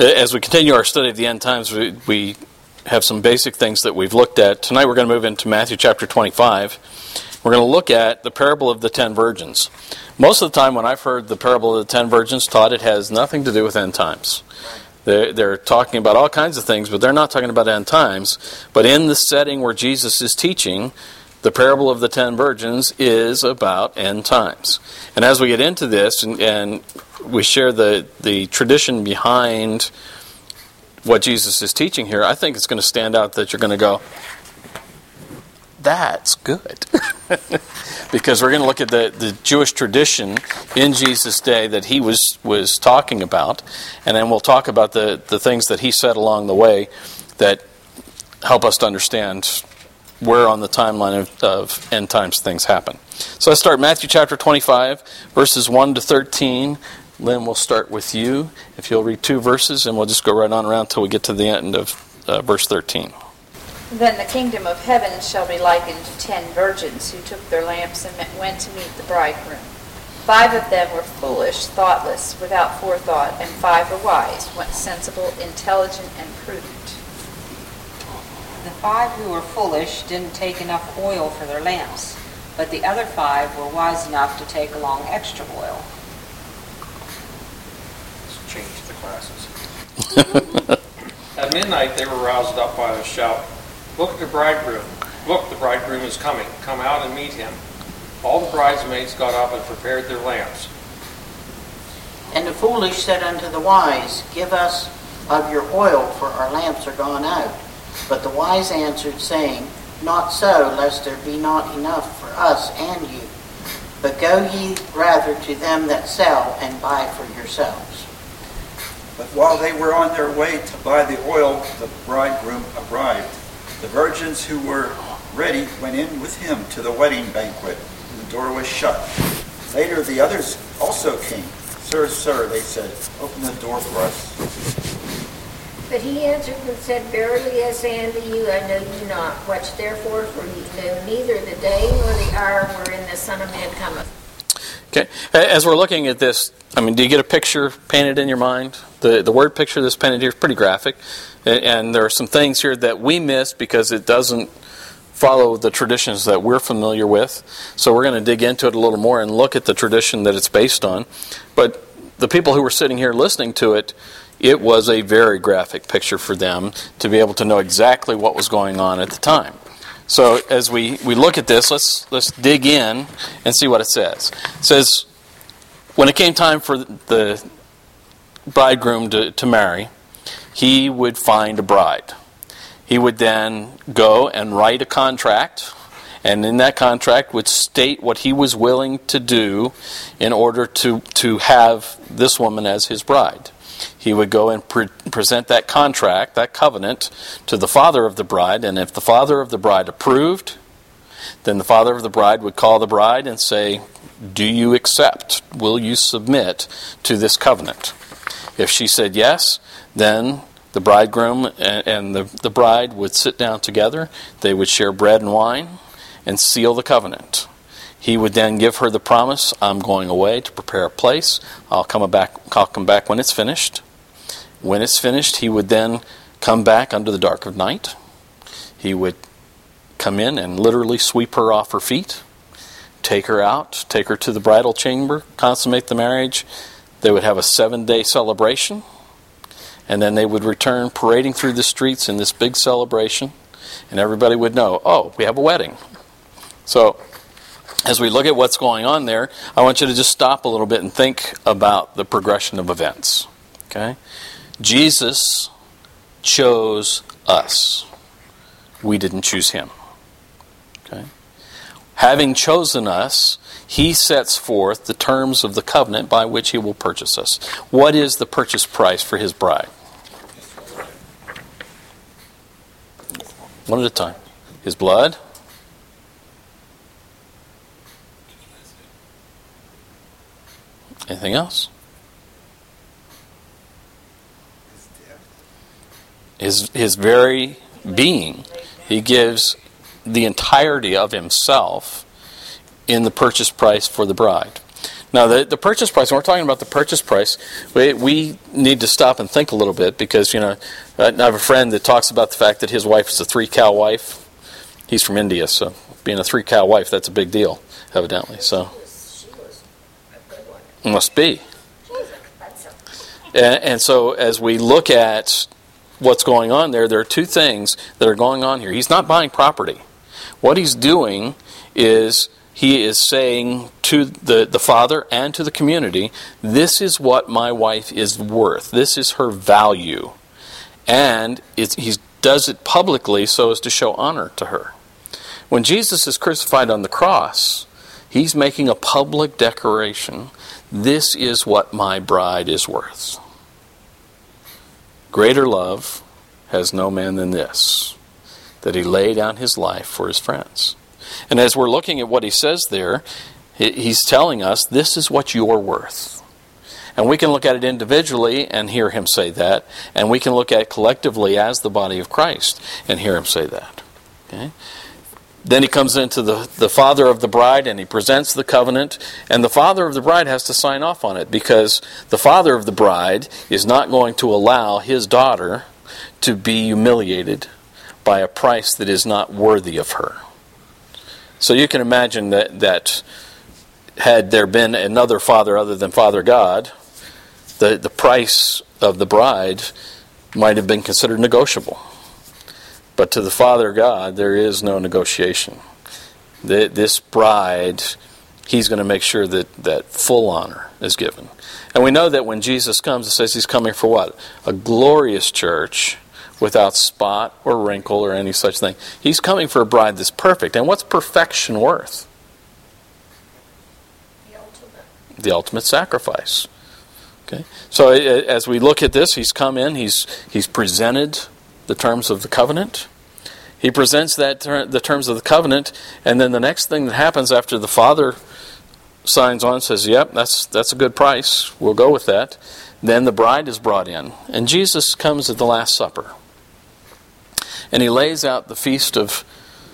As we continue our study of the end times, we have some basic things that we've looked at. Tonight we're going to move into Matthew chapter 25. We're going to look at the parable of the 10 virgins. Most of the time when I've heard the parable of the 10 virgins taught, it has nothing to do with end times. They're talking about all kinds of things, but they're not talking about end times. But in the setting where Jesus is teaching, the parable of the 10 virgins is about end times. And as we get into this and we share the tradition behind what Jesus is teaching here, I think it's going to stand out that you're going to go, that's good. Because we're going to look at the Jewish tradition in Jesus' day that he was talking about, and then we'll talk about the things that he said along the way that help us to understand where on the timeline of end times things happen. So let's start Matthew chapter 25, verses 1 to 13. Lynn, we'll start with you. If you'll read 2 verses, and we'll just go right on around until we get to the end of verse 13. Then the kingdom of heaven shall be likened to 10 virgins who took their lamps and went to meet the bridegroom. 5 of them were foolish, thoughtless, without forethought, and 5 were wise, sensible, intelligent, and prudent. The 5 who were foolish didn't take enough oil for their lamps, but the other 5 were wise enough to take along extra oil. Let's change the classes. At midnight they were roused up by a shout, "Look at the bridegroom! Look, the bridegroom is coming. Come out and meet him." All the bridesmaids got up and prepared their lamps. And the foolish said unto the wise, Give us of your oil, for our lamps are gone out. But the wise answered, saying, Not so, lest there be not enough for us and you. But go ye rather to them that sell, and buy for yourselves. But while they were on their way to buy the oil, the bridegroom arrived. The virgins who were ready went in with him to the wedding banquet, and the door was shut. Later the others also came. Sir, sir, they said, open the door for us. But he answered and said, Verily I say unto you, I know you not. Watch therefore, for ye know neither the day nor the hour wherein the Son of Man cometh. Okay, as we're looking at this, do you get a picture painted in your mind? The word picture that's painted here is pretty graphic. And there are some things here that we miss because it doesn't follow the traditions that we're familiar with. So we're going to dig into it a little more and look at the tradition that it's based on. But the people who were sitting here listening to it, it was a very graphic picture for them to be able to know exactly what was going on at the time. So as we look at this, let's dig in and see what it says. It says, when it came time for the bridegroom to marry, he would find a bride. He would then go and write a contract, and in that contract would state what he was willing to do in order to have this woman as his bride. He would go and present that contract, that covenant, to the father of the bride, and if the father of the bride approved, then the father of the bride would call the bride and say, do you accept? Will you submit to this covenant? If she said yes, then the bridegroom and the bride would sit down together. They would share bread and wine and seal the covenant. He would then give her the promise, I'm going away to prepare a place. I'll come back when it's finished. When it's finished, he would then come back under the dark of night. He would come in and literally sweep her off her feet, take her out, take her to the bridal chamber, consummate the marriage. They would have a 7-day celebration, and then they would return parading through the streets in this big celebration, and everybody would know, oh, we have a wedding. So, as we look at what's going on there, I want you to just stop a little bit and think about the progression of events. Okay? Jesus chose us. We didn't choose him. Okay? Having chosen us, he sets forth the terms of the covenant by which he will purchase us. What is the purchase price for his bride? One at a time. His blood. Anything else? His very being. He gives the entirety of himself in the purchase price for the bride. Now, the purchase price, when we're talking about the purchase price, we need to stop and think a little bit because, I have a friend that talks about the fact that his wife is a 3-cow wife. He's from India, so being a 3-cow wife, that's a big deal, evidently. So She was a good one. must be. That's And so as we look at what's going on there are two things that are going on here. He's not buying property. What he's doing is he is saying to the father and to the community, this is what my wife is worth. This is her value. And he does it publicly so as to show honor to her. When Jesus is crucified on the cross, he's making a public declaration. This is what my bride is worth. Greater love has no man than this, that he lay down his life for his friends. And as we're looking at what he says there, he's telling us this is what you're worth. And we can look at it individually and hear him say that, and we can look at it collectively as the body of Christ and hear him say that. Okay? Then he comes into the father of the bride and he presents the covenant, and the father of the bride has to sign off on it because the father of the bride is not going to allow his daughter to be humiliated by a price that is not worthy of her. So you can imagine that had there been another father other than Father God, the price of the bride might have been considered negotiable. But to the Father God, there is no negotiation. This bride, he's going to make sure that full honor is given. And we know that when Jesus comes, it says he's coming for what? A glorious church without spot or wrinkle or any such thing. He's coming for a bride that's perfect. And what's perfection worth? The ultimate sacrifice. Okay. So as we look at this, he's come in, he's presented the terms of the covenant. He presents the terms of the covenant, and then the next thing that happens after the father signs on says, yep, that's a good price, we'll go with that. Then the bride is brought in, and Jesus comes at the Last Supper. And he lays out the feast of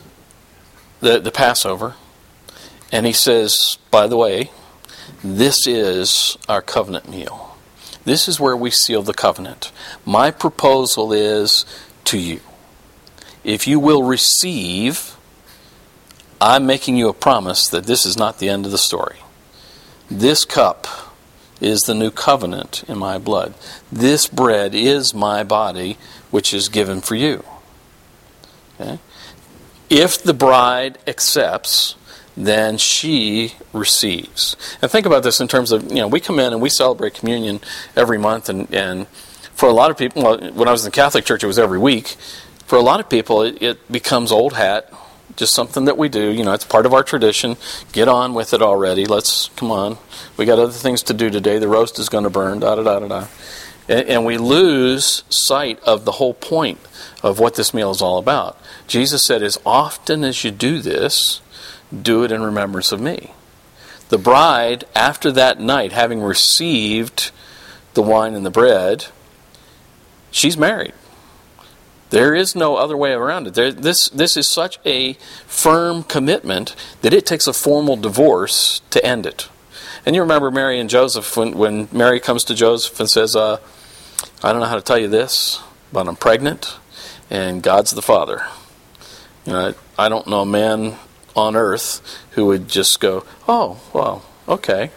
the Passover, and he says, by the way, this is our covenant meal. This is where we seal the covenant. My proposal is to you, if you will receive, I'm making you a promise that this is not the end of the story. This cup is the new covenant in my blood. This bread is my body, which is given for you. Okay? If the bride accepts, then she receives. And think about this in terms of, we come in and we celebrate communion every month, and for a lot of people, when I was in the Catholic Church, it was every week. For a lot of people, it becomes old hat, just something that we do. It's part of our tradition. Get on with it already. Come on. We got other things to do today. The roast is going to burn, da-da-da-da-da. And we lose sight of the whole point of what this meal is all about. Jesus said, as often as you do this, do it in remembrance of me. The bride, after that night, having received the wine and the bread, she's married. There is no other way around it. This is such a firm commitment that it takes a formal divorce to end it. And you remember Mary and Joseph, when Mary comes to Joseph and says, I don't know how to tell you this, but I'm pregnant, and God's the father. I don't know a man on earth who would just go, oh, well, okay.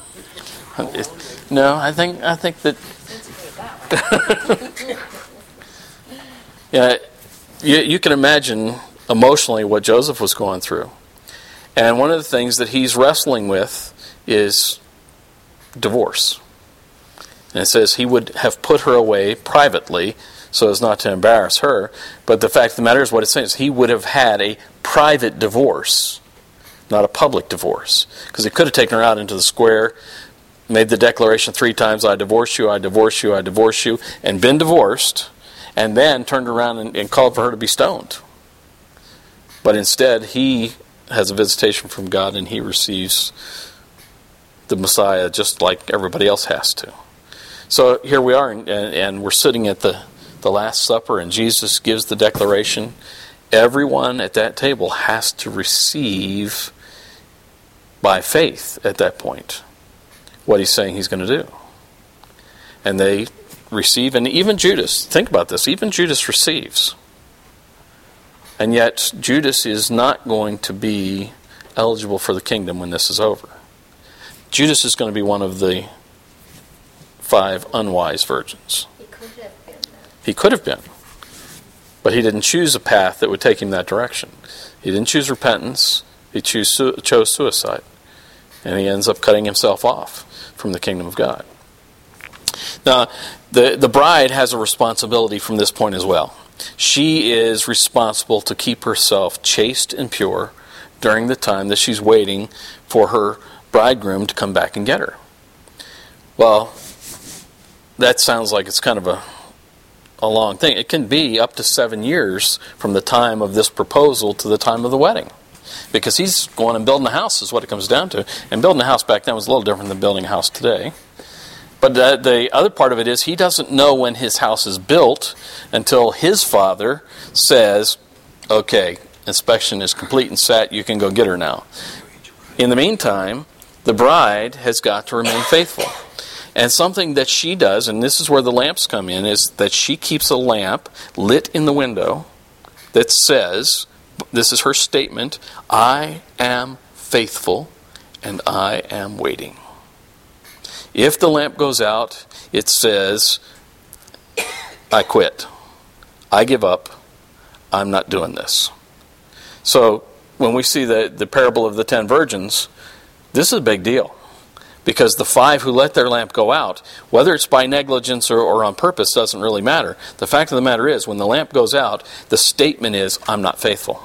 No, I think that... You can imagine emotionally what Joseph was going through. And one of the things that he's wrestling with is divorce. And it says he would have put her away privately so as not to embarrass her. But the fact of the matter is what it's saying is he would have had a private divorce, not a public divorce. Because he could have taken her out into the square, made the declaration 3 times, I divorce you, I divorce you, I divorce you, and been divorced, and then turned around and called for her to be stoned. But instead, he has a visitation from God and he receives the Messiah just like everybody else has to. So here we are, and we're sitting at the Last Supper, and Jesus gives the declaration. Everyone at that table has to receive by faith at that point. what he's saying he's going to do. And they receive, and even Judas, think about this, even Judas receives. And yet Judas is not going to be eligible for the kingdom when this is over. Judas is going to be one of the 5 unwise virgins. He could have been that. He could have been. But he didn't choose a path that would take him that direction. He didn't choose repentance. He chose suicide. And he ends up cutting himself off from the kingdom of God. Now, the bride has a responsibility from this point as well. She is responsible to keep herself chaste and pure during the time that she's waiting for her bridegroom to come back and get her. Well, that sounds like it's kind of a long thing. It can be up to 7 years from the time of this proposal to the time of the wedding. Because he's going and building a house is what it comes down to. And building a house back then was a little different than building a house today. But the other part of it is he doesn't know when his house is built until his father says, okay, inspection is complete and set, you can go get her now. In the meantime, the bride has got to remain faithful. And something that she does, and this is where the lamps come in, is that she keeps a lamp lit in the window that says, this is her statement, I am faithful and I am waiting. If the lamp goes out, it says, I quit. I give up. I'm not doing this. So when we see the parable of the 10 virgins, this is a big deal. Because the 5 who let their lamp go out, whether it's by negligence or on purpose, doesn't really matter. The fact of the matter is, when the lamp goes out, the statement is, I'm not faithful.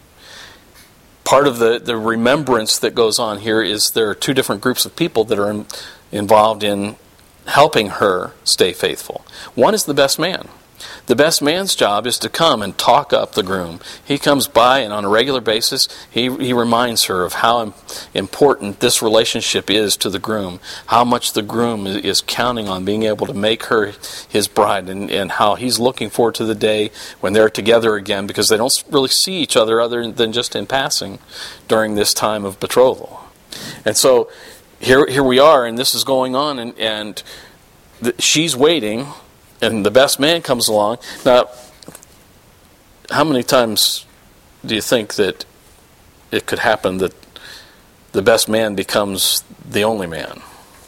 Part of the remembrance that goes on here is there are 2 different groups of people that are involved in helping her stay faithful. One is the best man. The best man's job is to come and talk up the groom. He comes by and on a regular basis, he reminds her of how important this relationship is to the groom, how much the groom is counting on being able to make her his bride, and how he's looking forward to the day when they're together again, because they don't really see each other other than just in passing during this time of betrothal. And so here we are, and this is going on, and she's waiting, and the best man comes along. Now, how many times do you think that it could happen that the best man becomes the only man?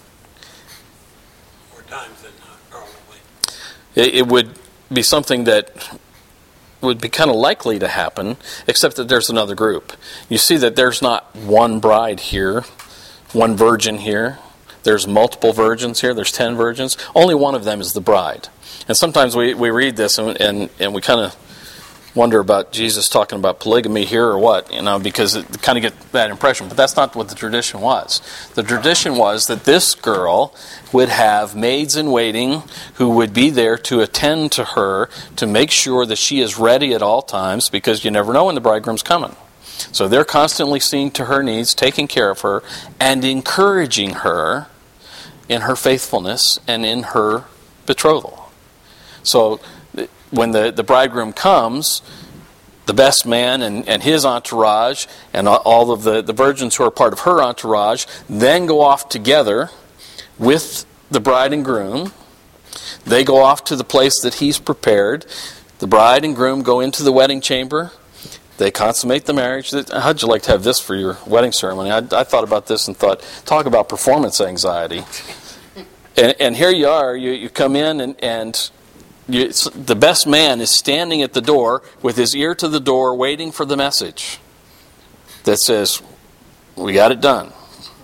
More times than not, probably. It would be something that would be kind of likely to happen, except that there's another group. You see that there's not one bride here, one virgin here. There's multiple virgins here. There's 10 virgins. Only one of them is the bride. And sometimes we read this and we kind of wonder about Jesus talking about polygamy here or what, because it kind of get that impression. But that's not what the tradition was. The tradition was that this girl would have maids in waiting who would be there to attend to her, to make sure that she is ready at all times, because you never know when the bridegroom's coming. So they're constantly seeing to her needs, taking care of her, and encouraging her in her faithfulness and in her betrothal. So when the bridegroom comes, the best man and his entourage and all of the virgins who are part of her entourage then go off together with the bride and groom. They go off to the place that he's prepared. The bride and groom go into the wedding chamber. They consummate the marriage. How'd you like to have this for your wedding ceremony? I thought about this and thought, talk about performance anxiety. And here you are, you come in and the best man is standing at the door with his ear to the door waiting for the message that says, we got it done.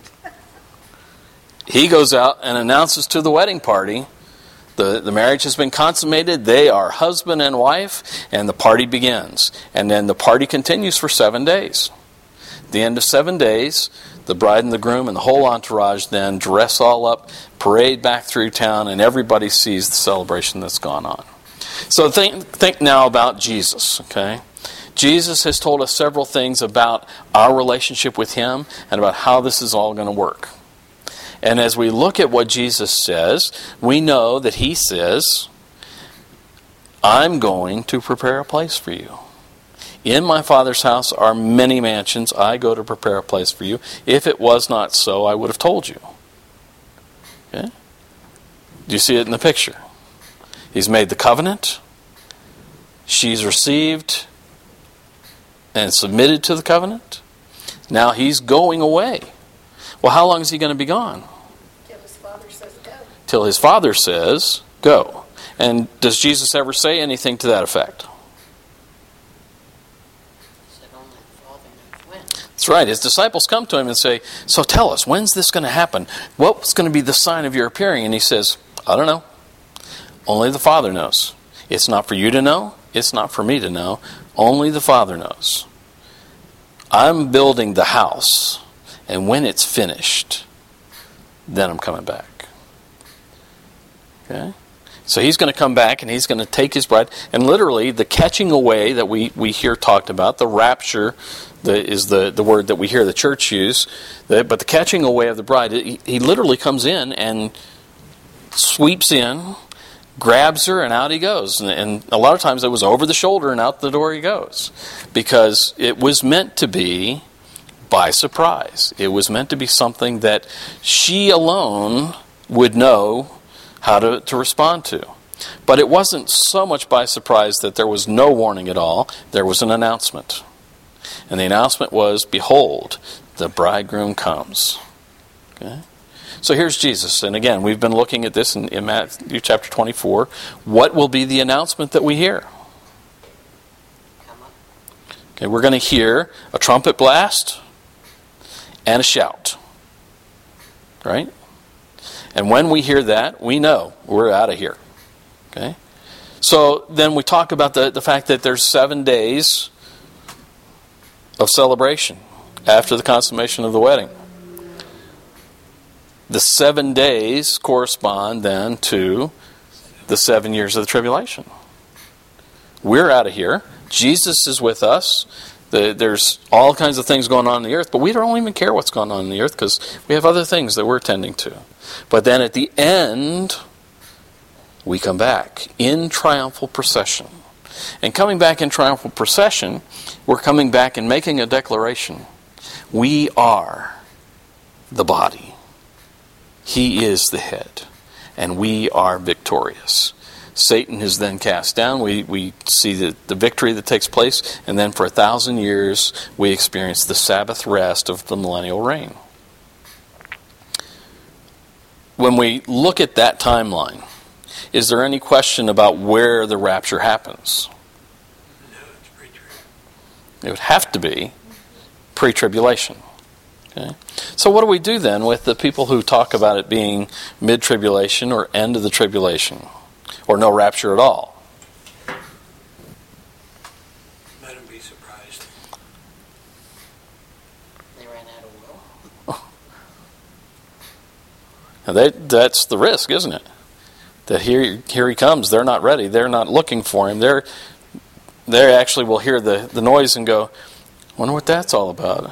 He goes out and announces to the wedding party, the marriage has been consummated, they are husband and wife, and the party begins. And then the party continues for 7 days. At the end of 7 days, the bride and the groom and the whole entourage then dress all up, parade back through town, and everybody sees the celebration that's gone on. So think now about Jesus, okay? Jesus has told us several things about our relationship with Him and about how this is all going to work. And as we look at what Jesus says, we know that He says, I'm going to prepare a place for you. In my Father's house are many mansions. I go to prepare a place for you. If it was not so, I would have told you. Okay? Do you see it in the picture? He's made the covenant. She's received and submitted to the covenant. Now he's going away. Well, how long is he going to be gone? Till his father says go. Till his father says go. And does Jesus ever say anything to that effect? Said only the Father knows when. That's right. His disciples come to him and say, so tell us, when's this going to happen? What's going to be the sign of your appearing? And he says, I don't know. Only the Father knows. It's not for you to know. It's not for me to know. Only the Father knows. I'm building the house, and when it's finished, then I'm coming back. Okay? So he's going to come back, and he's going to take his bride. And literally, the catching away that we hear talked about, the rapture is the word that we hear the church use. But the catching away of the bride, he literally comes in and sweeps in, grabs her, and out he goes. And a lot of times it was over the shoulder and out the door he goes. Because it was meant to be by surprise. It was meant to be something that she alone would know how to respond to. But it wasn't so much by surprise that there was no warning at all. There was an announcement. And the announcement was, behold, the bridegroom comes. Okay? So here's Jesus. And again, we've been looking at this in Matthew chapter 24. What will be the announcement that we hear? Okay, we're going to hear a trumpet blast and a shout. Right? And when we hear that, we know we're out of here. Okay? So then we talk about the fact that there's 7 days of celebration after the consummation of the wedding. The 7 days correspond then to the 7 years of the tribulation. We're out of here. Jesus is with us. There's all kinds of things going on in the earth, but we don't even care what's going on in the earth because we have other things that we're tending to. But then at the end, we come back in triumphal procession. And coming back in triumphal procession, we're coming back and making a declaration. We are the body. He is the head, and we are victorious. Satan is then cast down. We see the victory that takes place, and then for 1,000 years we experience the Sabbath rest of the millennial reign. When we look at that timeline, is there any question about where the rapture happens? No, it's pre-trib. It would have to be pre-tribulation. Okay? So what do we do then with the people who talk about it being mid-tribulation or end of the tribulation? Or no rapture at all? Let them be surprised. They ran out of oil. Now that's the risk, isn't it? That here he comes. They're not ready. They're not looking for him. They actually will hear the noise and go, wonder what that's all about.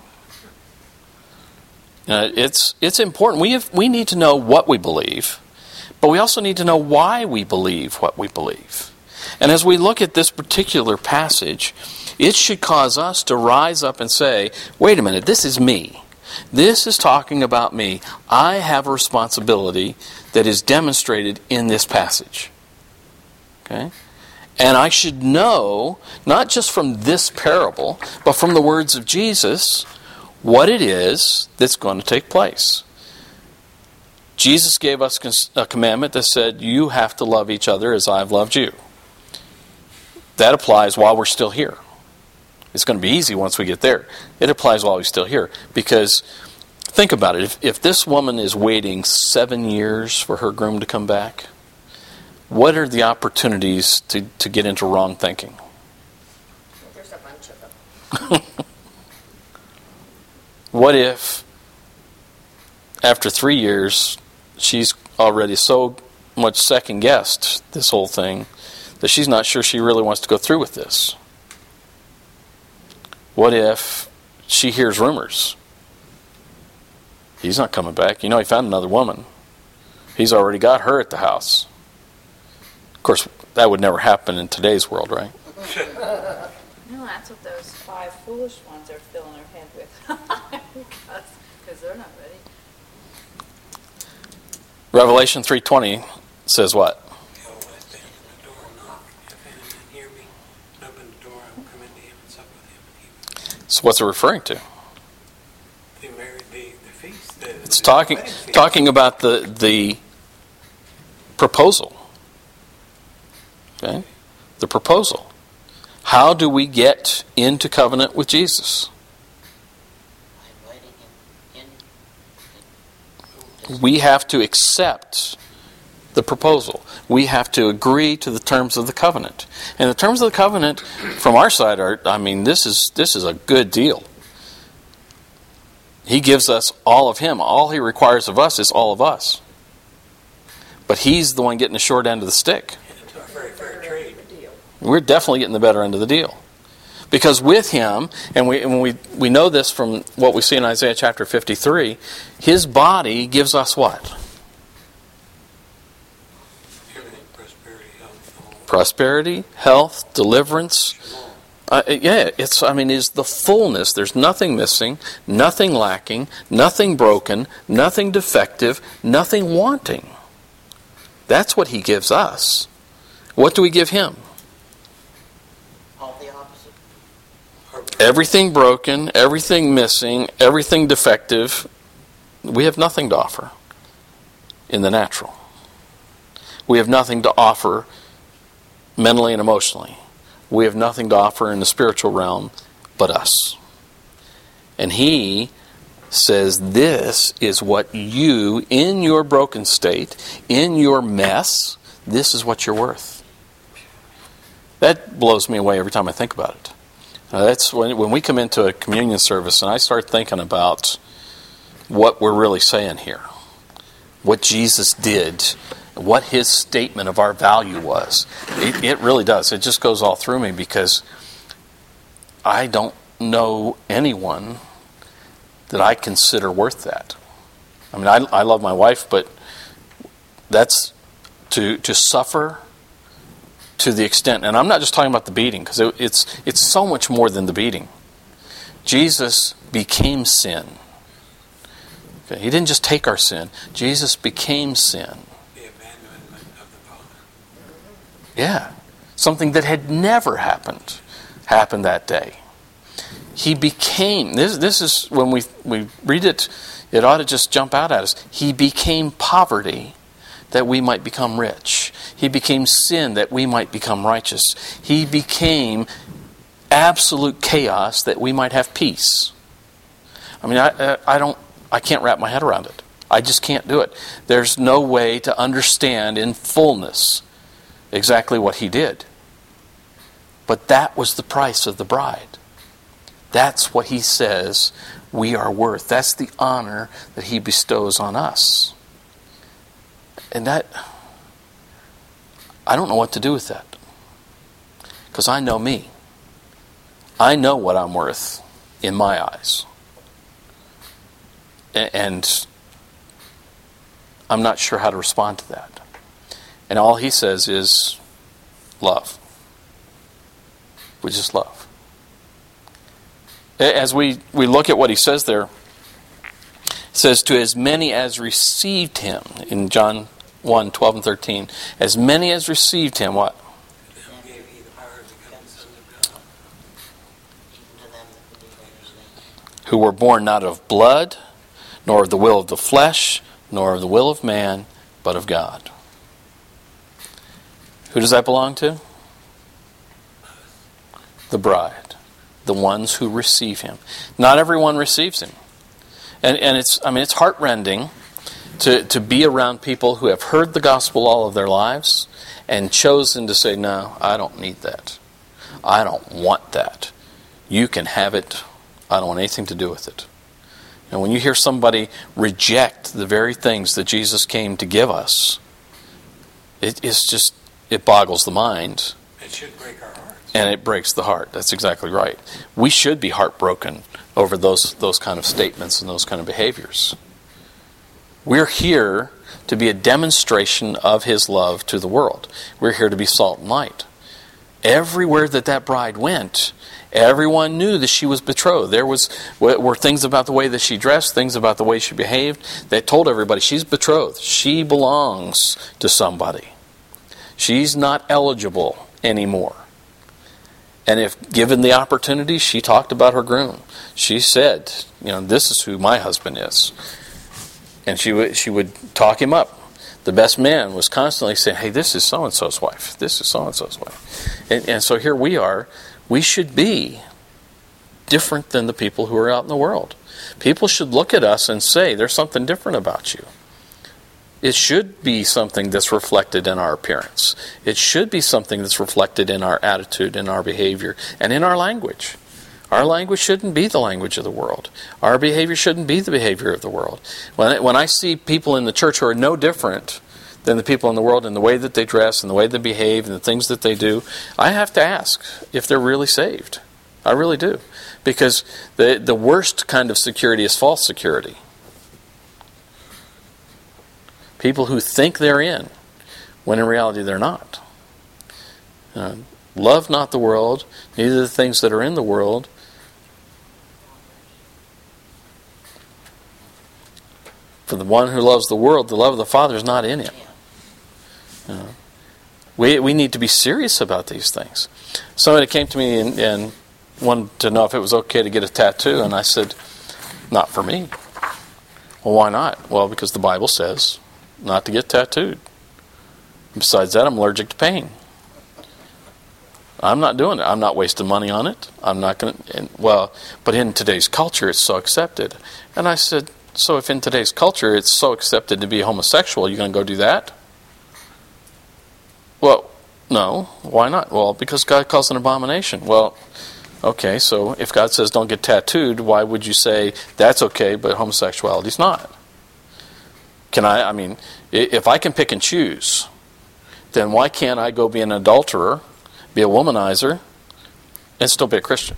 It's important. We need to know what we believe, but we also need to know why we believe what we believe. And as we look at this particular passage, it should cause us to rise up and say, wait a minute, this is me. This is talking about me. I have a responsibility that is demonstrated in this passage. Okay? And I should know, not just from this parable, but from the words of Jesus, what it is that's going to take place. Jesus gave us a commandment that said, you have to love each other as I've loved you. That applies while we're still here. It's going to be easy once we get there. It applies while we're still here. Because, think about it, if this woman is waiting 7 years for her groom to come back, what are the opportunities to get into wrong thinking? There's a bunch of them. What if, after 3 years, she's already so much second-guessed this whole thing that she's not sure she really wants to go through with this? What if she hears rumors? He's not coming back. You know, he found another woman. He's already got her at the house. Of course, that would never happen in today's world, right? No, that's what those 5 foolish ones are filling her head with. Because they're not ready. Revelation 3:20 says what? Go west and the door and knock. If any man hear me, and open the door, I will come into him and sup with him, and he with me. So what's it referring to? The feast. It's talking about the proposal. Okay? The proposal. How do we get into covenant with Jesus? By inviting him in. We have to accept the proposal. We have to agree to the terms of the covenant. And the terms of the covenant from our side are, this is a good deal. He gives us all of Him. All He requires of us is all of us. But He's the one getting the short end of the stick. It's a very fair trade. We're definitely getting the better end of the deal. Because with Him, and we know this from what we see in Isaiah chapter 53, His body gives us what? Everything, prosperity, health, Prosperity, health, deliverance. Is the fullness. There's nothing missing, nothing lacking, nothing broken, nothing defective, nothing wanting. That's what He gives us. What do we give Him? All the opposite. Everything broken, everything missing, everything defective. We have nothing to offer in the natural. We have nothing to offer mentally and emotionally. We have nothing to offer in the spiritual realm but us. And He says this is what you, in your broken state, in your mess, this is what you're worth. That blows me away every time I think about it. That's when we come into a communion service and I start thinking about what we're really saying here. What Jesus did, what His statement of our value was. It really does. It just goes all through me because I don't know anyone that I consider worth that. I love my wife, but that's to suffer to the extent, and I'm not just talking about the beating, because it's so much more than the beating. Jesus became sin. Okay, He didn't just take our sin. Jesus became sin. the abandonment of the Father. Yeah. Something that had never happened that day. He became, this is, when we read it, it ought to just jump out at us. He became poverty that we might become rich. He became sin that we might become righteous. He became absolute chaos that we might have peace. I can't wrap my head around it. I just can't do it. There's no way to understand in fullness exactly what He did. But that was the price of the bride. That's what He says we are worth. That's the honor that He bestows on us. And that, I don't know what to do with that. Because I know me. I know what I'm worth in my eyes. And I'm not sure how to respond to that. And all He says is love. We just love. As we look at what He says there, it says, to as many as received Him, in John 1:12 and 13, as many as received Him, what? To them gave He the power to become the sons of God. Even to them that believe in His name. Who were born not of blood, nor of the will of the flesh, nor of the will of man, but of God. Who does that belong to? The bride. The ones who receive Him. Not everyone receives Him. And it's heartrending to be around people who have heard the gospel all of their lives and chosen to say, no, I don't need that. I don't want that. You can have it. I don't want anything to do with it. And when you hear somebody reject the very things that Jesus came to give us, it boggles the mind. It should break our hearts. And it breaks the heart. That's exactly right. We should be heartbroken over those kind of statements and those kind of behaviors. We're here to be a demonstration of His love to the world. We're here to be salt and light. everywhere that bride went, everyone knew that she was betrothed. There were things about the way that she dressed, things about the way she behaved. They told everybody, she's betrothed. She belongs to somebody. She's not eligible anymore. And if given the opportunity, she talked about her groom. She said, this is who my husband is. And she would talk him up. The best man was constantly saying, hey, this is so-and-so's wife. This is so-and-so's wife. And so here we are. We should be different than the people who are out in the world. People should look at us and say, there's something different about you. It should be something that's reflected in our appearance. It should be something that's reflected in our attitude, in our behavior, and in our language. Our language shouldn't be the language of the world. Our behavior shouldn't be the behavior of the world. When I see people in the church who are no different than the people in the world in the way that they dress and the way they behave and the things that they do, I have to ask if they're really saved. I really do. Because the worst kind of security is false security. People who think they're in, when in reality they're not. Love not the world, neither the things that are in the world. For the one who loves the world, the love of the Father is not in him. We need to be serious about these things. Somebody came to me and wanted to know if it was okay to get a tattoo, and I said, not for me. Well, why not? Well, because the Bible says not to get tattooed. Besides that, I'm allergic to pain. I'm not doing it. I'm not wasting money on it. I'm not going to. But in today's culture, it's so accepted. And I said, so if in today's culture it's so accepted to be homosexual, you're going to go do that? Well, no. Why not? Well, because God calls it an abomination. Well, okay, so if God says don't get tattooed, why would you say that's okay, but homosexuality's not? If I can pick and choose, then why can't I go be an adulterer, be a womanizer, and still be a Christian?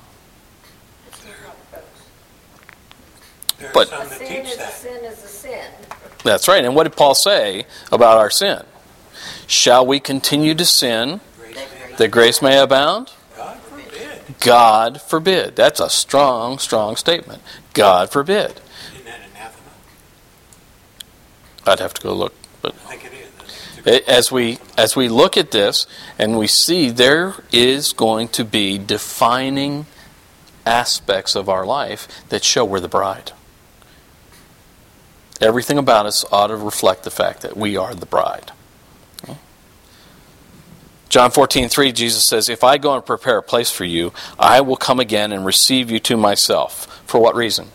There are But- some that Sin teach is a that. sin is a sin. That's right. And what did Paul say about our sin? Shall we continue to sin that grace may abound? God forbid. God forbid. That's a strong, strong statement. God forbid. Isn't that anathema? I'd have to go look. But I think it is. as we look at this and we see there is going to be defining aspects of our life that show we're the bride. Everything about us ought to reflect the fact that we are the bride. John 14:3, Jesus says, if I go and prepare a place for you, I will come again and receive you to myself. For what reason?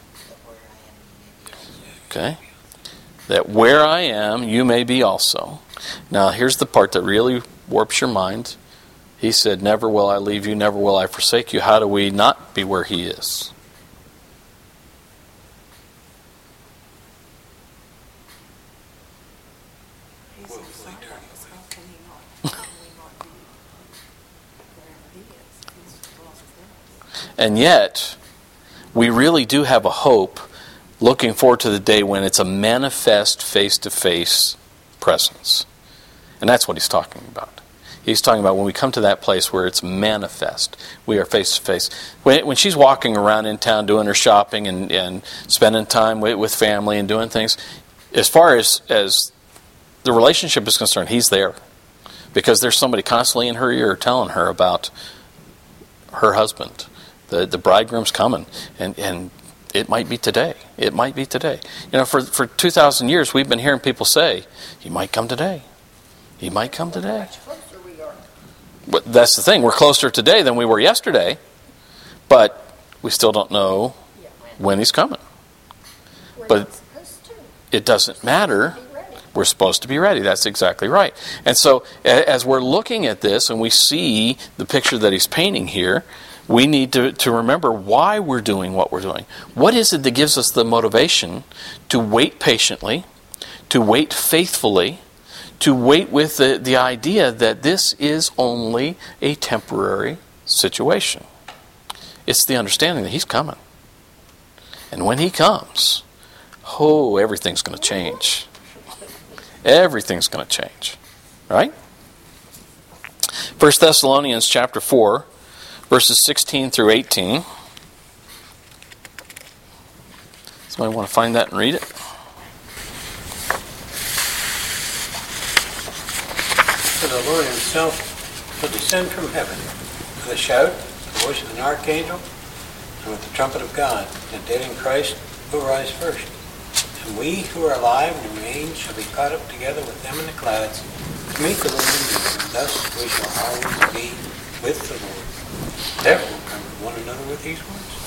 Okay. That where I am, you may be also. Now, here's the part that really warps your mind. He said, never will I leave you, never will I forsake you. How do we not be where he is? Willfully turning away. And yet, we really do have a hope looking forward to the day when it's a manifest face-to-face presence. And that's what he's talking about. He's talking about when we come to that place where it's manifest. We are face-to-face. When she's walking around in town doing her shopping and spending time with family and doing things, as far as the relationship is concerned, he's there. Because there's somebody constantly in her ear telling her about her husband. The bridegroom's coming. And it might be today. It might be today. For 2,000 years, we've been hearing people say, he might come today. He might come today. Much closer we are. But that's the thing. We're closer today than we were yesterday. But we still don't know when he's coming. We're But not supposed to. it doesn't matter. Be ready. We're supposed to be ready. That's exactly right. And so as we're looking at this and we see the picture that he's painting here, we need to remember why we're doing what we're doing. What is it that gives us the motivation to wait patiently, to wait faithfully, to wait with the idea that this is only a temporary situation? It's the understanding that he's coming. And when he comes, everything's going to change. Everything's going to change. Right? 1 Thessalonians chapter 4, verses 16 through 18. Somebody want to find that and read it? For the Lord himself will descend from heaven with a shout, the voice of an archangel, and with the trumpet of God. The dead in Christ will rise first. And we who are alive and remain shall be caught up together with them in the clouds to meet the Lord in the air. And thus we shall always be with the Lord. Therefore, comfort one another with these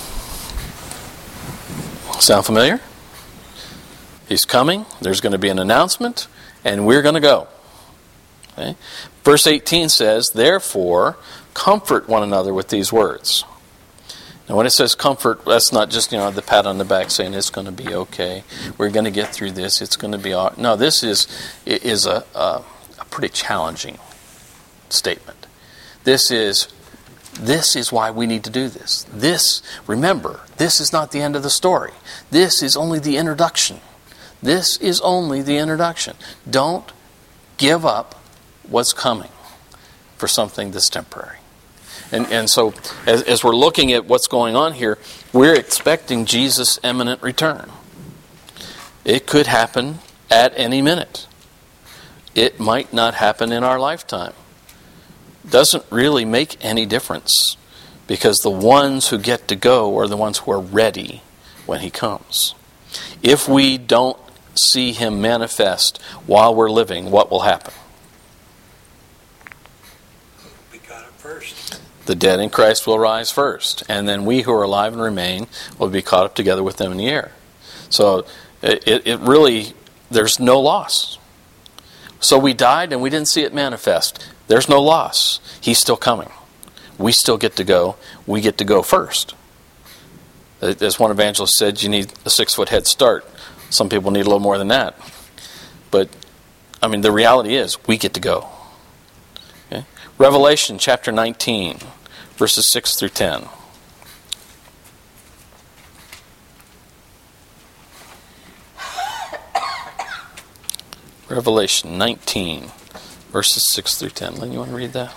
words. Sound familiar? He's coming. There's going to be an announcement, and we're going to go. Okay? Verse 18 says, therefore, comfort one another with these words. Now, when it says comfort, that's not just the pat on the back saying it's going to be okay. We're going to get through this. It's going to be all. No, this is a pretty challenging statement. This is why we need to do this. Remember, this is not the end of the story. This is only the introduction. This is only the introduction. Don't give up what's coming for something that's temporary. And so, as we're looking at what's going on here, we're expecting Jesus' imminent return. It could happen at any minute. It might not happen in our lifetime. Doesn't really make any difference, because the ones who get to go are the ones who are ready when he comes. If we don't see him manifest while we're living, what will happen? We got it first. The dead in Christ will rise first, and then we who are alive and remain will be caught up together with them in the air. So it really, there's no loss. So we died and we didn't see it manifest. There's no loss. He's still coming. We still get to go. We get to go first. As one evangelist said, you need a 6-foot head start. Some people need a little more than that. But, the reality is, we get to go. Okay? Revelation chapter 19, verses 6 through 10. Revelation 19, verses 6 through 10. Lynn, you want to read that?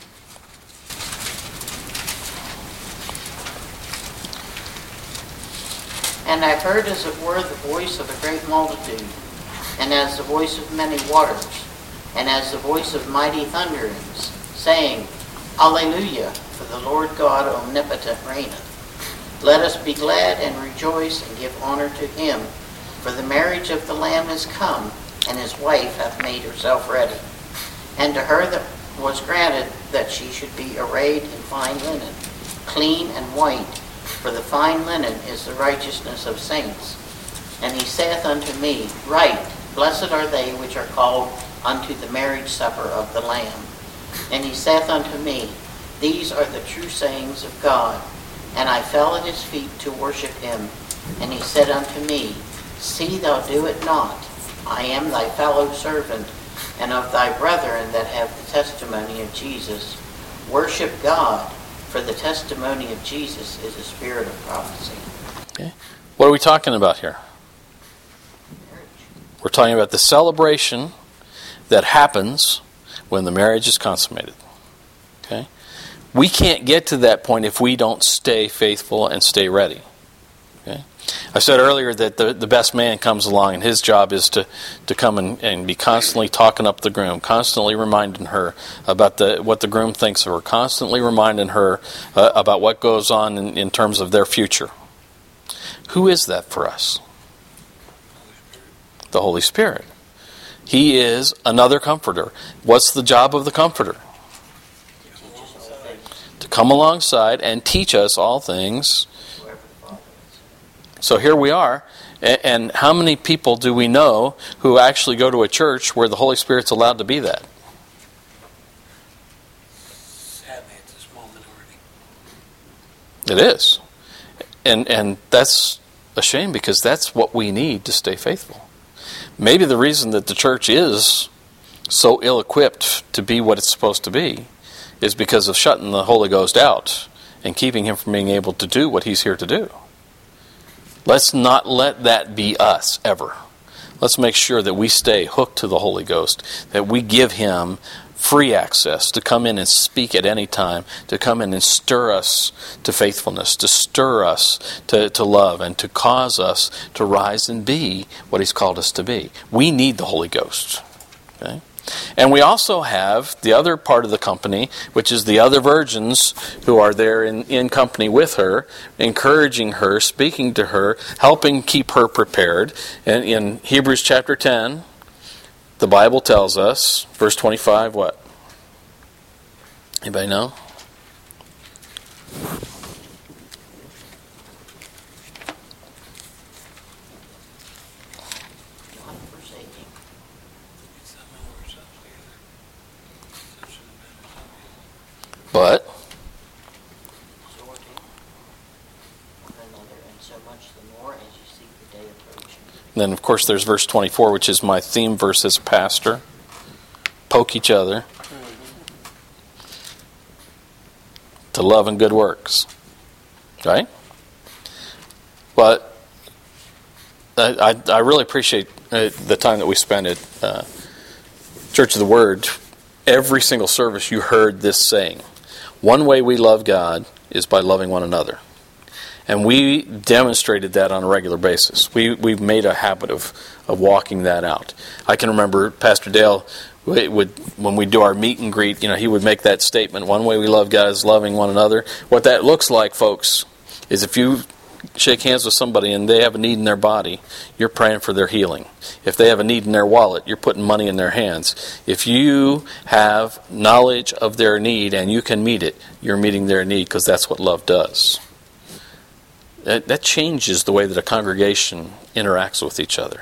And I heard as it were the voice of a great multitude, and as the voice of many waters, and as the voice of mighty thunderings, saying, Alleluia, for the Lord God omnipotent reigneth. Let us be glad and rejoice and give honor to him, for the marriage of the Lamb is come, and his wife hath made herself ready. And to her that was granted that she should be arrayed in fine linen, clean and white, for the fine linen is the righteousness of saints. And he saith unto me, Write, blessed are they which are called unto the marriage supper of the Lamb. And he saith unto me, These are the true sayings of God. And I fell at his feet to worship him. And he said unto me, See thou do it not. I am thy fellow servant, and of thy brethren that have the testimony of Jesus. Worship God, for the testimony of Jesus is a spirit of prophecy. Okay. What are we talking about here? We're talking about the celebration that happens when the marriage is consummated. Okay? We can't get to that point if we don't stay faithful and stay ready. Okay? I said earlier that the best man comes along and his job is to come and be constantly talking up the groom, constantly reminding her about what the groom thinks of her, constantly reminding her about what goes on in terms of their future. Who is that for us? The Holy Spirit. He is another comforter. What's the job of the comforter? To come alongside and teach us all things. So here we are, and how many people do we know who actually go to a church where the Holy Spirit's allowed to be that? Sadly, it's a small minority. It is. And that's a shame, because that's what we need to stay faithful. Maybe the reason that the church is so ill-equipped to be what it's supposed to be is because of shutting the Holy Ghost out and keeping him from being able to do what he's here to do. Let's not let that be us, ever. Let's make sure that we stay hooked to the Holy Ghost, that we give him free access to come in and speak at any time, to come in and stir us to faithfulness, to stir us to love, and to cause us to rise and be what He's called us to be. We need the Holy Ghost. Okay? And we also have the other part of the company, which is the other virgins who are there in company with her, encouraging her, speaking to her, helping keep her prepared. And in Hebrews chapter 10, the Bible tells us, verse 25, what? Anybody know? But then, of course, there's verse 24, which is my theme verse as a pastor. Poke each other to love and good works. Right? But I really appreciate the time that we spent at Church of the Word. Every single service you heard this saying. One way we love God is by loving one another. And we demonstrated that on a regular basis. We've made a habit of walking that out. I can remember Pastor Dale when we do our meet and greet, he would make that statement, one way we love God is loving one another. What that looks like, folks, is if you shake hands with somebody and they have a need in their body, you're praying for their healing. If they have a need in their wallet, you're putting money in their hands. If you have knowledge of their need and you can meet it, you're meeting their need, because that's what love does. That changes the way that a congregation interacts with each other.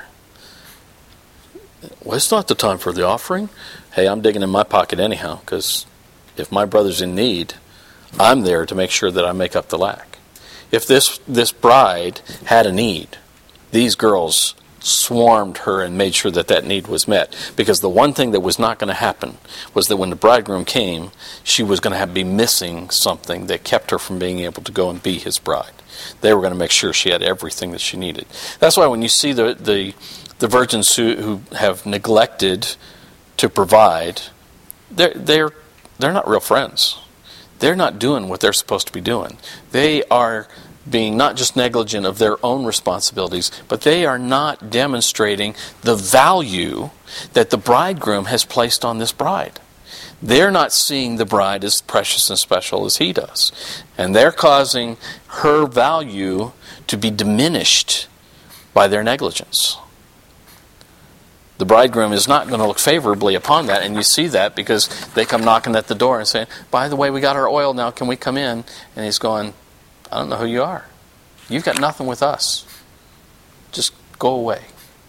Well, it's not the time for the offering. Hey, I'm digging in my pocket anyhow, because if my brother's in need, I'm there to make sure that I make up the lack. If this bride had a need, these girls swarmed her and made sure that need was met. Because the one thing that was not going to happen was that when the bridegroom came, she was going to be missing something that kept her from being able to go and be his bride. They were going to make sure she had everything that she needed. That's why when you see the virgins who have neglected to provide, they're not real friends. They're not doing what they're supposed to be doing. They are being not just negligent of their own responsibilities, but they are not demonstrating the value that the bridegroom has placed on this bride. They're not seeing the bride as precious and special as he does. And they're causing her value to be diminished by their negligence. The bridegroom is not going to look favorably upon that, and you see that because they come knocking at the door and saying, by the way, we got our oil now, can we come in? And he's going, I don't know who you are. You've got nothing with us. Just go away.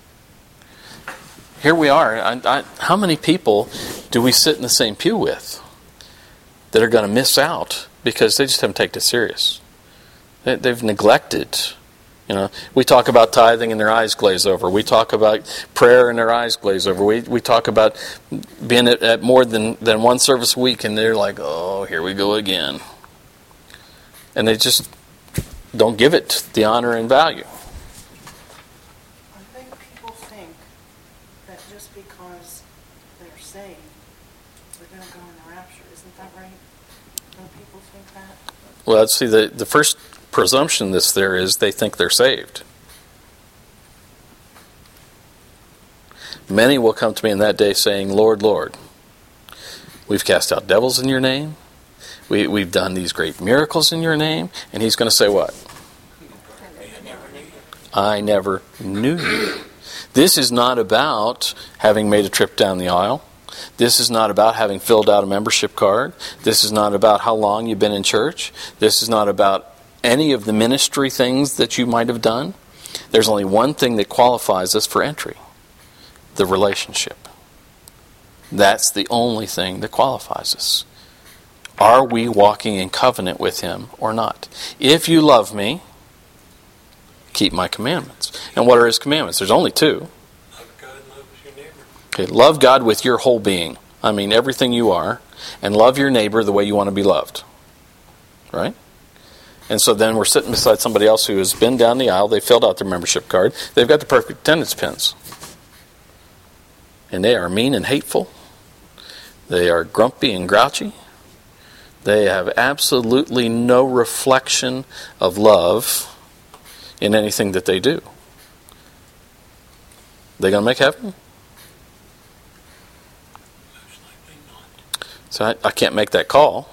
Here we are. How many people do we sit in the same pew with that are going to miss out because they just haven't taken it serious? They've neglected. We talk about tithing and their eyes glaze over. We talk about prayer and their eyes glaze over. We talk about being at more than one service a week, and they're like, oh, here we go again. And they just don't give it the honor and value. I think people think that just because they're saved, they're going to go in the rapture. Isn't that right? Don't people think that? Well, let's see, the first presumption that's there is they think they're saved. Many will come to me in that day saying, Lord, Lord, we've cast out devils in your name. We've done these great miracles in your name. And he's going to say what? I never knew you. This is not about having made a trip down the aisle. This is not about having filled out a membership card. This is not about how long you've been in church. This is not about any of the ministry things that you might have done. There's only one thing that qualifies us for entry: the relationship. That's the only thing that qualifies us. Are we walking in covenant with him or not? If you love me, keep my commandments. And what are his commandments? There's only two. Love God and love your neighbor. Okay, love God with your whole being. I mean, everything you are. And love your neighbor the way you want to be loved. Right? And so then we're sitting beside somebody else who has been down the aisle. They filled out their membership card. They've got the perfect attendance pins. And they are mean and hateful. They are grumpy and grouchy. They have absolutely no reflection of love in anything that they do. They going to make heaven? Most likely not. So I can't make that call.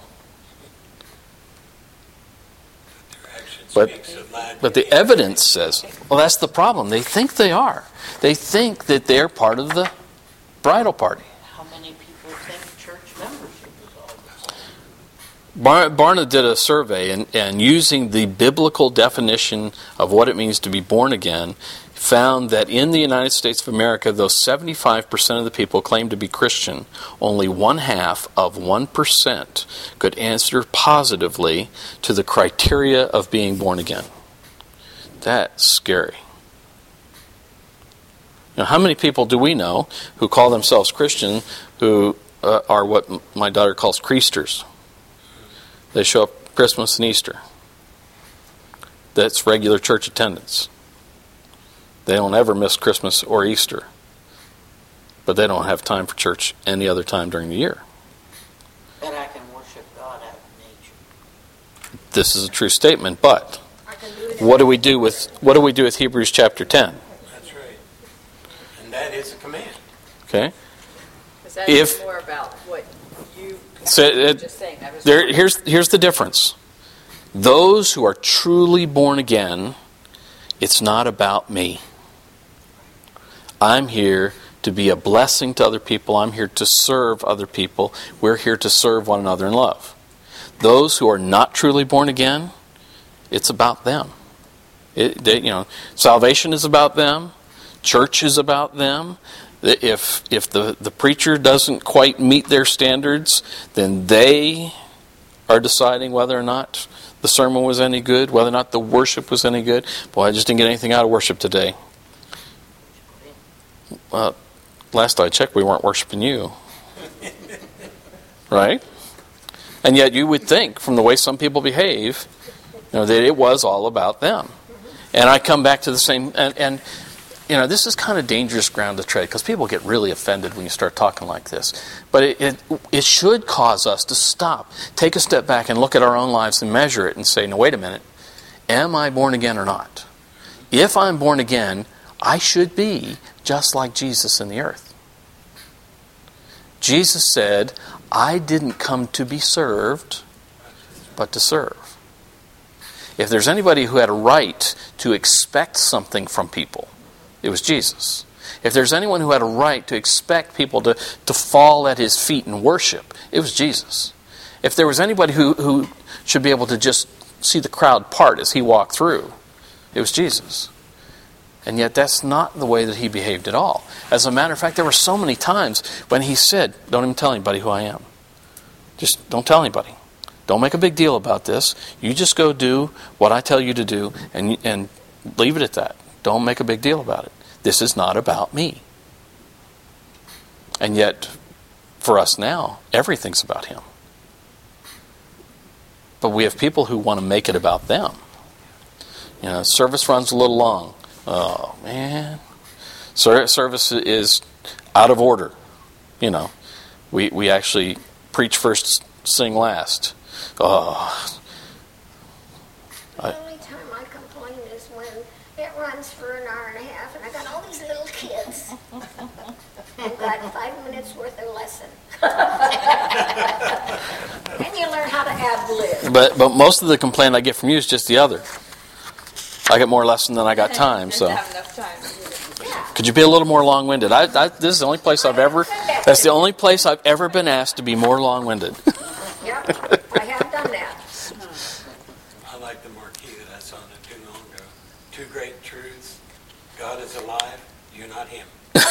Their action But- speaks a loud But the evidence says, well, that's the problem. They think they are. They think that they're part of the bridal party. How many people think church membership is all about? Barna did a survey, and using the biblical definition of what it means to be born again, found that in the United States of America, though 75% of the people claim to be Christian, only 0.5% could answer positively to the criteria of being born again. That's scary. Now, how many people do we know who call themselves Christian who are what my daughter calls creasters? They show up Christmas and Easter. That's regular church attendance. They don't ever miss Christmas or Easter. But they don't have time for church any other time during the year. Bet I can worship God out in nature. This is a true statement, but I can do it. what do we do with Hebrews chapter 10? That's right. And that is a command. Okay? Because that If- is more about what you So were just saying. That was here's the difference. Those who are truly born again, it's not about me. I'm here to be a blessing to other people. I'm here to serve other people. We're here to serve one another in love. Those who are not truly born again, it's about them. Salvation is about them. Church is about them. If the preacher doesn't quite meet their standards, then they are deciding whether or not the sermon was any good, whether or not the worship was any good. Boy, I just didn't get anything out of worship today. Last I checked, we weren't worshiping you. Right? And yet you would think, from the way some people behave, that it was all about them. And I come back to the same... And this is kind of dangerous ground to tread, because people get really offended when you start talking like this. But it should cause us to stop, take a step back and look at our own lives and measure it and say, no, wait a minute. Am I born again or not? If I'm born again, I should be just like Jesus in the earth. Jesus said, I didn't come to be served, but to serve. If there's anybody who had a right to expect something from people, it was Jesus. If there's anyone who had a right to expect people to fall at his feet and worship, it was Jesus. If there was anybody who should be able to just see the crowd part as he walked through, it was Jesus. And yet that's not the way that he behaved at all. As a matter of fact, there were so many times when he said, don't even tell anybody who I am. Just don't tell anybody. Don't make a big deal about this. You just go do what I tell you to do and leave it at that. Don't make a big deal about it. This is not about me. And yet, for us now, everything's about him. But we have people who want to make it about them. Service runs a little long. Oh, man. Service is out of order. We actually preach first, sing last. Oh. The only time I complain is when it runs for an hour and a half and I got all these little kids and got 5 minutes worth of lesson. And you learn how to ad-lib. But most of the complaint I get from you is just the other. I get more lesson than I got time, so. Didn't have enough time to do it. Could you be a little more long-winded? This is the only place that's the only place I've ever been asked to be more long-winded. Yeah, I have done that. I like the marquee that I saw not too long ago. Two great truths. God is alive. You're not him.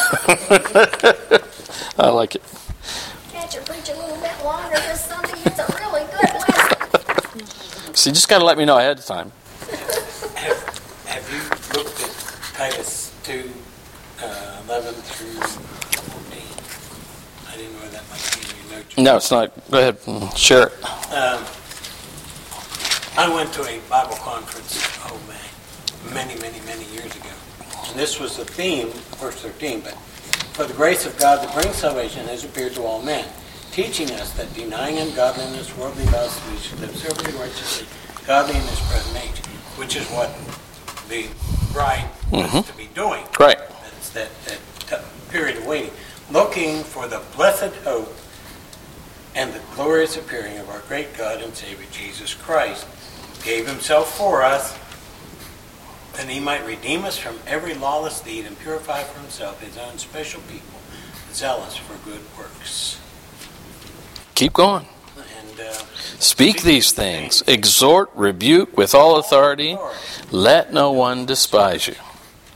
I like it. Can't you preach a little bit longer this Sunday? It's a really good lesson. So you just got to let me know ahead of time. Have you looked at Titus 2, 11 through 14? I didn't know that might be in your notes. No, it's not. Go ahead. Share it. I went to a Bible conference, many years ago. And this was the theme, verse 13, but for the grace of God that brings salvation has appeared to all men, teaching us that denying ungodliness, worldly lust, we should live soberly, righteously, godly in this present age, which is what the bride was to be doing. Right. That's that period of waiting. Looking for the blessed hope and the glorious appearing of our great God and Savior Jesus Christ, gave himself for us, that he might redeem us from every lawless deed and purify for himself his own special people, zealous for good works. Keep going. And Speak these things. Exhort, rebuke with all authority. Let no one despise you.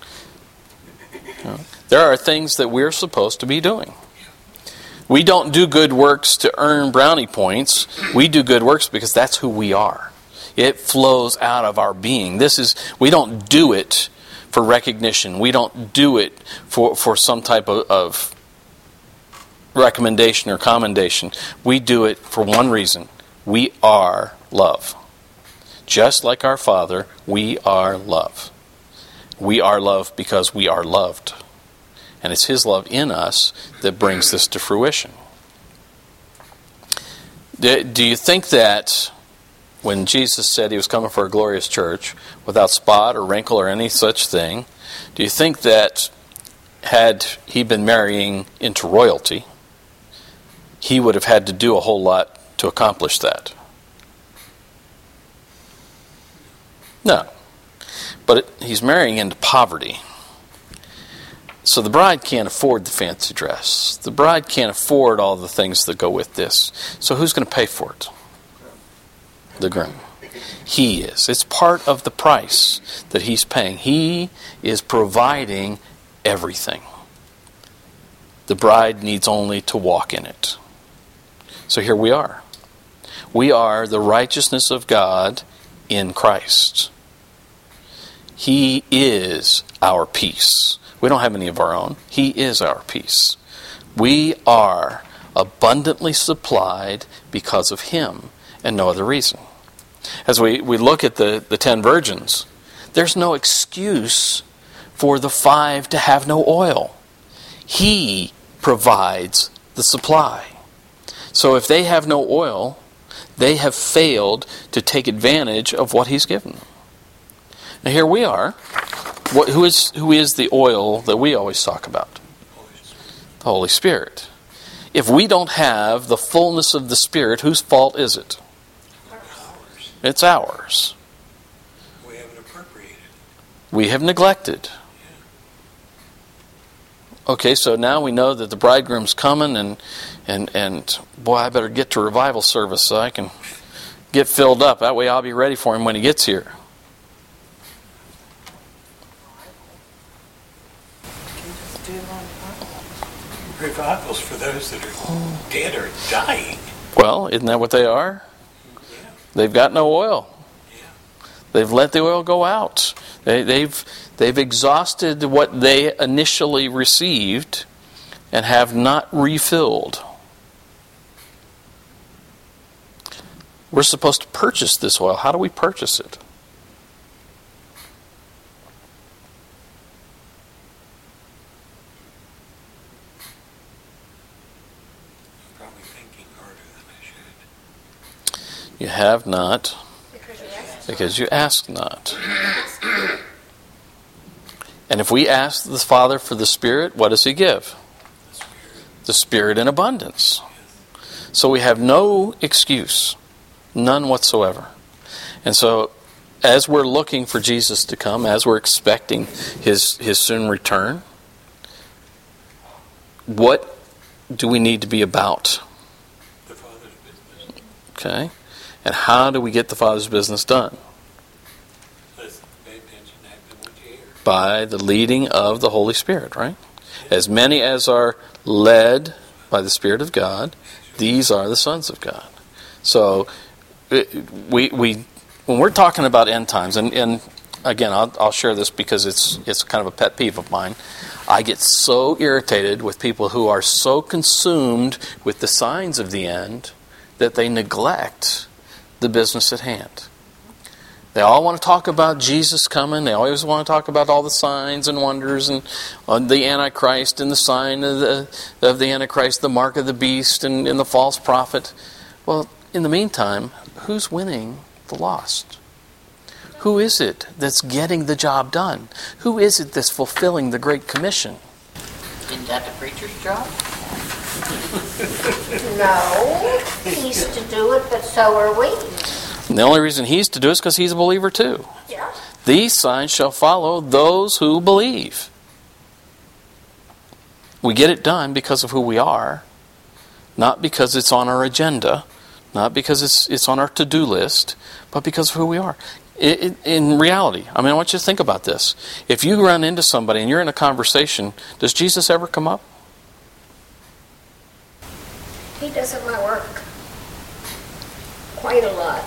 There are things that we're supposed to be doing. We don't do good works to earn brownie points. We do good works because that's who we are. It flows out of our being. We don't do it for recognition. We don't do it for some type of recommendation or commendation. We do it for one reason. We are love. Just like our Father, we are love. We are love because we are loved. And it's his love in us that brings this to fruition. Do you think that when Jesus said he was coming for a glorious church without spot or wrinkle or any such thing, do you think that had he been marrying into royalty, he would have had to do a whole lot to accomplish that? No. But he's marrying into poverty. So the bride can't afford the fancy dress. The bride can't afford all the things that go with this. So who's going to pay for it? The groom. He is. It's part of the price that he's paying. He is providing everything. The bride needs only to walk in it. So here we are. We are the righteousness of God in Christ. He is our peace. We don't have any of our own. He is our peace. We are abundantly supplied because of him and no other reason. As we look at the 10 virgins, there's no excuse for the 5 to have no oil. He provides the supply. So if they have no oil, they have failed to take advantage of what he's given them. Now here we are. Who is the oil that we always talk about? The Holy Spirit. If we don't have the fullness of the Spirit, whose fault is it? ours. It's ours. We haven't appropriated. We have neglected. Okay, so now we know that the bridegroom's coming, and boy, I better get to revival service so I can get filled up. That way I'll be ready for him when he gets here. Revivals for those that are dead or dying. Well, isn't that what they are? Yeah. They've got no oil. Yeah. They've let the oil go out. They've exhausted what they initially received and have not refilled. We're supposed to purchase this oil. How do we purchase it? Probably thinking harder than I should. You have not, because you ask not. And if we ask the Father for the Spirit, what does he give? The Spirit in abundance. So we have no excuse, none whatsoever. And so as we're looking for Jesus to come, as we're expecting his soon return, what do we need to be about? The Father's business. Okay? And how do we get the Father's business done? Listen, pay attention, act on what you hear. By the leading of the Holy Spirit, right? As many as are led by the Spirit of God, these are the sons of God. So we when we're talking about end times, and again, I'll share this because it's kind of a pet peeve of mine. I get so irritated with people who are so consumed with the signs of the end that they neglect the business at hand. They all want to talk about Jesus coming. They always want to talk about all the signs and wonders and the Antichrist and the sign of the Antichrist, the mark of the beast and the false prophet. Well, in the meantime, who's winning the lost? Who is it that's getting the job done? Who is it that's fulfilling the Great Commission? Isn't that the preacher's job? No, he's to do it, but so are we. And the only reason he's to do it is because he's a believer too. Yeah. These signs shall follow those who believe. We get it done because of who we are, not because it's on our agenda, not because it's on our to-do list, but because of who we are. In reality, I want you to think about this. If you run into somebody and you're in a conversation, does Jesus ever come up? He does at my work quite a lot.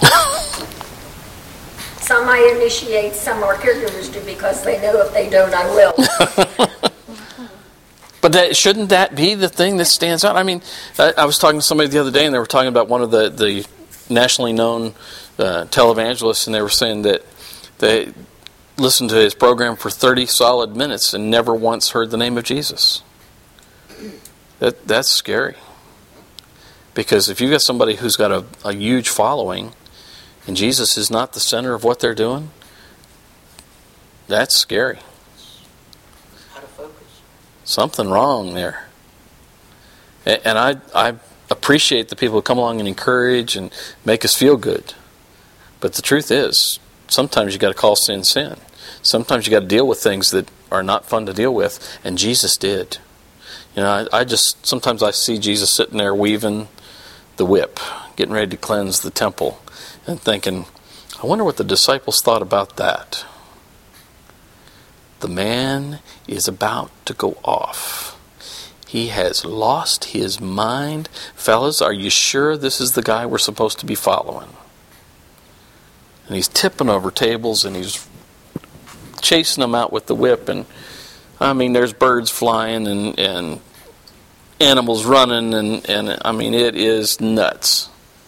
Some I initiate, some our caregivers do because they know if they don't, I will. But shouldn't that be the thing that stands out? I was talking to somebody the other day, and they were talking about one of the nationally known televangelists, and they were saying that they listened to his program for 30 solid minutes and never once heard the name of Jesus. That's scary. Because if you've got somebody who's got a huge following and Jesus is not the center of what they're doing, that's scary. Out of focus. Something wrong there. And I appreciate the people who come along and encourage and make us feel good. But the truth is, sometimes you got to call sin sin. Sometimes you got to deal with things that are not fun to deal with, and Jesus did. Sometimes I see Jesus sitting there weaving the whip, getting ready to cleanse the temple, and thinking, I wonder what the disciples thought about that. The man is about to go off. He has lost his mind. Fellas, are you sure this is the guy we're supposed to be following? And he's tipping over tables, and he's chasing them out with the whip, and there's birds flying and animals running, and it is nuts.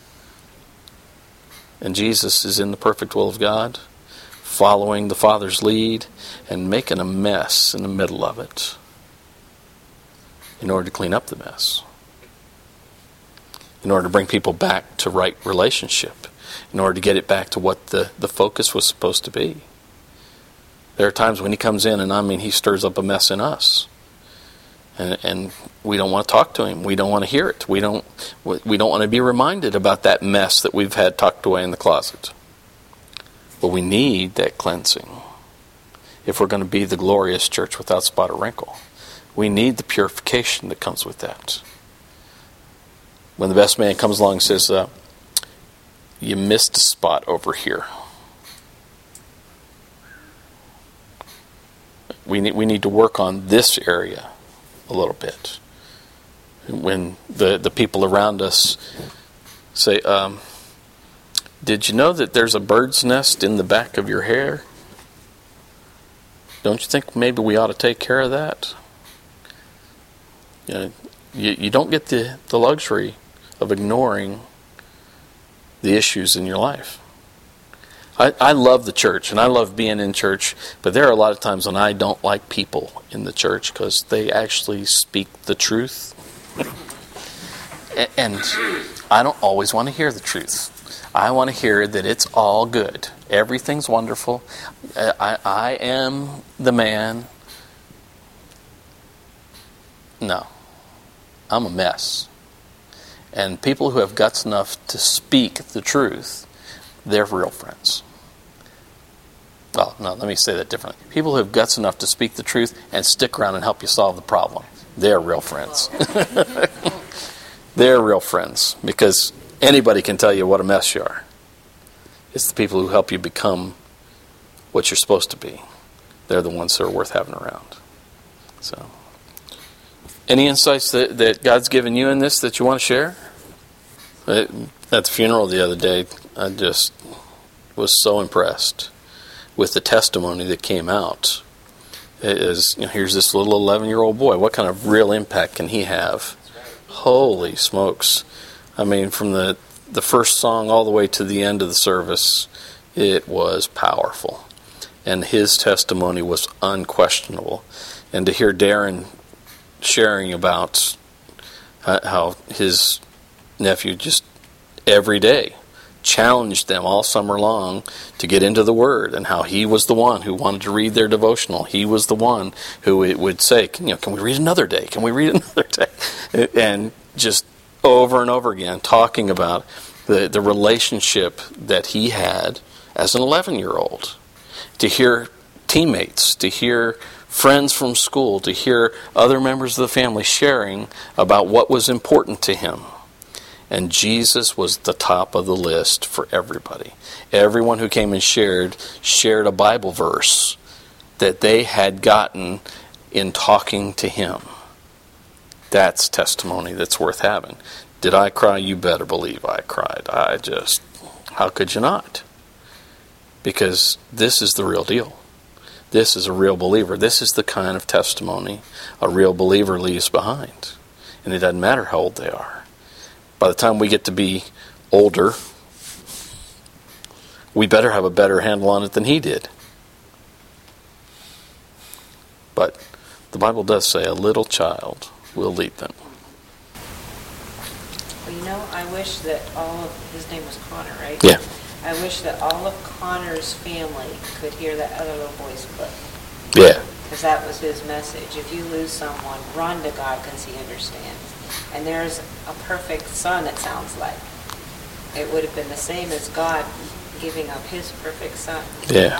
And Jesus is in the perfect will of God, following the Father's lead, and making a mess in the middle of it in order to clean up the mess, in order to bring people back to right relationship, in order to get it back to what the focus was supposed to be. There are times when he comes in and he stirs up a mess in us. And we don't want to talk to him. We don't want to hear it. We don't want to be reminded about that mess that we've had tucked away in the closet. But we need that cleansing if we're going to be the glorious church without spot or wrinkle. We need the purification that comes with that. When the best man comes along and says, you missed a spot over here. We need to work on this area a little bit. When the people around us say, did you know that there's a bird's nest in the back of your hair? Don't you think maybe we ought to take care of that? You don't get the luxury of ignoring the issues in your life. I love the church, and I love being in church, but there are a lot of times when I don't like people in the church because they actually speak the truth. And I don't always want to hear the truth. I want to hear that it's all good. Everything's wonderful. I am the man. No. I'm a mess. And people who have guts enough to speak the truth, they're real friends. Well, no, let me say that differently. People who have guts enough to speak the truth and stick around and help you solve the problem, they're real friends. They're real friends, because anybody can tell you what a mess you are. It's the people who help you become what you're supposed to be. They're the ones who are worth having around. So, any insights that God's given you in this that you want to share? At the funeral the other day, I just was so impressed with the testimony that came out. Here's this little 11-year-old boy. What kind of real impact can he have? Holy smokes. From the first song all the way to the end of the service, It was powerful. And his testimony was unquestionable. And to hear Darren sharing about how his nephew just every day challenged them all summer long to get into the Word, and how he was the one who wanted to read their devotional. He was the one who would say, can we read another day? Can we read another day? And just over and over again talking about the relationship that he had as an 11-year-old. To hear teammates, to hear friends from school, to hear other members of the family sharing about what was important to him. And Jesus was the top of the list for everybody. Everyone who came and shared a Bible verse that they had gotten in talking to him. That's testimony that's worth having. Did I cry? You better believe I cried. How could you not? Because this is the real deal. This is a real believer. This is the kind of testimony a real believer leaves behind. And it doesn't matter how old they are. By the time we get to be older, we better have a better handle on it than he did. But the Bible does say a little child will lead them. Well, I wish that all of, his name was Connor, right? Yeah. I wish that all of Connor's family could hear that other little boy's clip. Yeah. Because that was his message. If you lose someone, run to God because he understands. And there's a perfect son, it sounds like. It would have been the same as God giving up his perfect son. Yeah.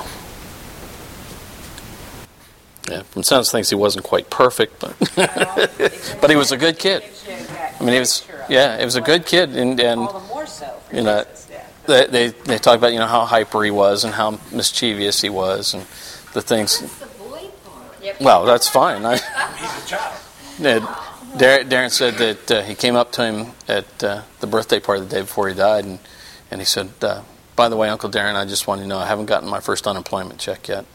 Yeah. From sounds things he wasn't quite perfect, but but he was a good kid. I mean, it was a good kid, and all the more so for Jesus. They talk about how hyper he was and how mischievous he was and the things. That's the boy part. Well, that's fine. He's a child. Darren said that he came up to him at the birthday party the day before he died, and he said, "By the way, Uncle Darren, I just want you to know I haven't gotten my first unemployment check yet."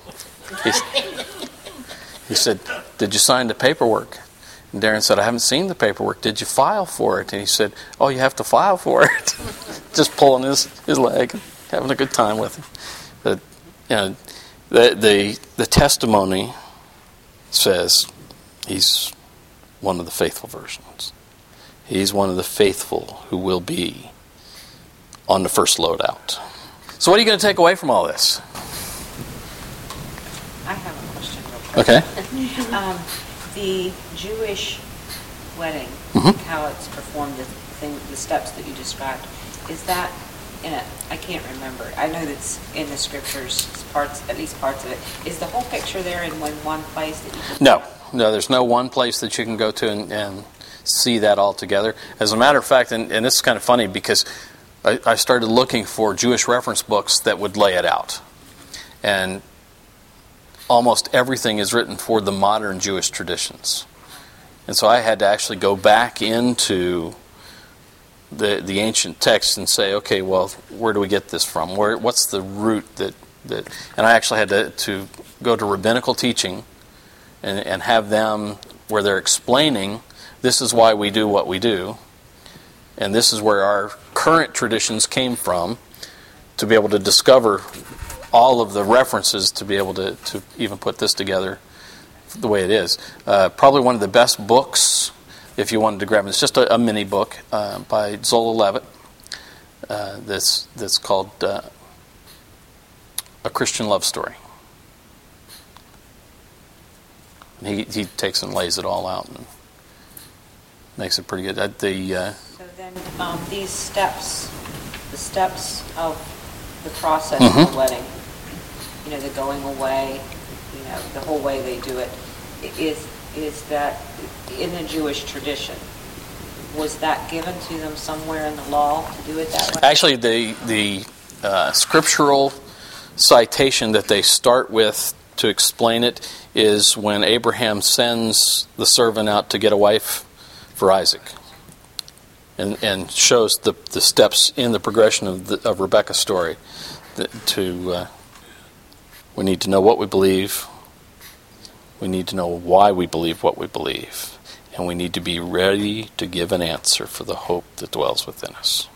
He said, "Did you sign the paperwork?" And Darren said, "I haven't seen the paperwork. Did you file for it?" And he said, "Oh, you have to file for it." Just pulling his leg, having a good time with him. But the testimony says he's one of the faithful versions. He's one of the faithful who will be on the first load out. So what are you going to take away from all this? I have a question real quick. Okay. The Jewish wedding, how it's performed, the steps that you described, is that in it? I can't remember. I know that's in the scriptures, at least parts of it. Is the whole picture there in one place that you can No, there's no one place that you can go to and see that all together. As a matter of fact, and this is kind of funny because I started looking for Jewish reference books that would lay it out. And almost everything is written for the modern Jewish traditions. And so I had to actually go back into the ancient text and say, okay, well, where do we get this from? What's the root that and I actually had to go to rabbinical teaching and have them where they're explaining this is why we do what we do, and this is where our current traditions came from, to be able to discover all of the references to be able to even put this together the way it is. Probably one of the best books, if you wanted to grab it, it's just a mini book by Zola Levitt that's called A Christian Love Story. And he takes and lays it all out and makes it pretty good. So then these steps, the steps of the process of the wedding, the going away, the whole way they do it, is that in the Jewish tradition? Was that given to them somewhere in the law to do it that way? Actually, the scriptural citation that they start with to explain it is when Abraham sends the servant out to get a wife for Isaac, and shows the steps in the progression of Rebecca's story. We need to know what we believe. We need to know why we believe what we believe. And we need to be ready to give an answer for the hope that dwells within us.